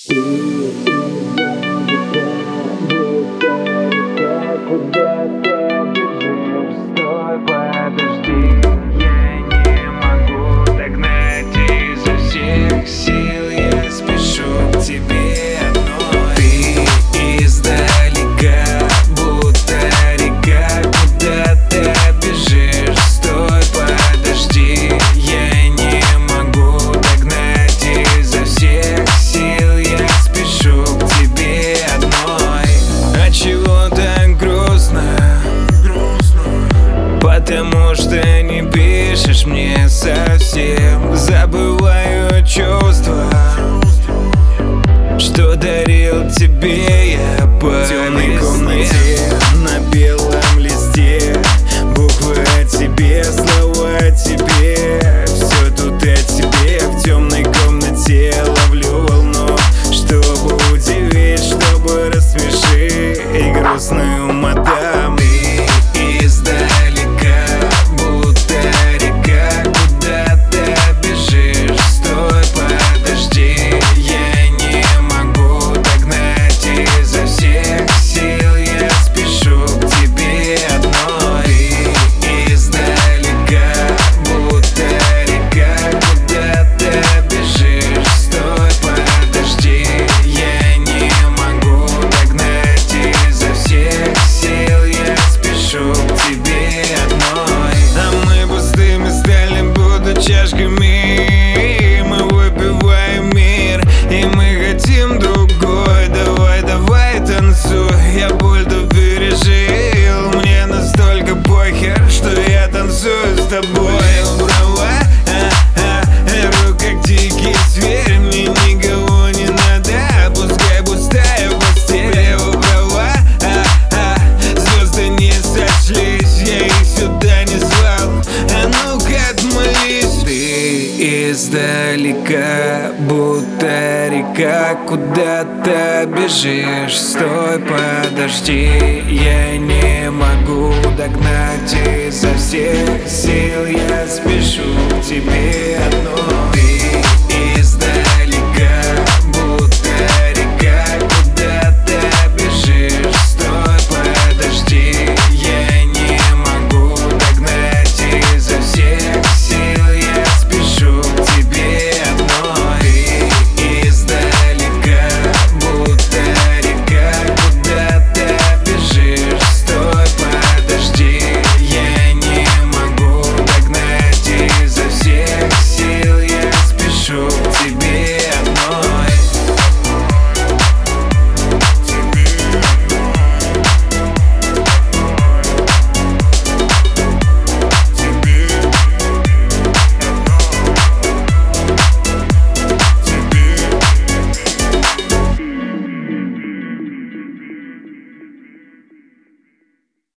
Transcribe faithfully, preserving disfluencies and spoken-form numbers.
Ты будто река, куда ты бежишь? Стой, подожди, я не могу догнать изо всех сил. Я спешу к тебе одной. Ты издалека, будто река, куда ты бежишь? Стой, подожди, я не могу догнать изо всех сил. Я спешу к тебе одной. А чего так грустно? Потому что не пишешь мне совсем. Забываю чувства, что дарил тебе я по темной комнате. На белом листе буквы о тебе, слова о тебе. Все тут о тебе. В темной комнате ловлю волну, чтобы удивить, чтобы рассмешить и грустную мадам. Ты издалека, будто река, куда ты бежишь? Стой, подожди, я не могу догнать изо всех сил. Я спешу к тебе одной. Ты издалека, будто река, куда ты бежишь? Стой, подожди, я не могу догнать изо всех сил. Я спешу к тебе одной. А мы пустыми стали, будто чашками. Мы выпиваем мир, и мы хотим другой. Давай, давай, танцуй, я боль-то пережил. Мне настолько похер, что я танцую с тобой. Права, а, а, а, рук как дикий зверь. Мне никого не надо, пускай пустая постель. Его права, а, а, звезды не сошлись, я их сюда не звал. А ну-ка отмолись. Ты издалека, будто река, куда ты бежишь? Стой, подожди, я не могу догнать изо всех сил. Я спешу к тебе одной.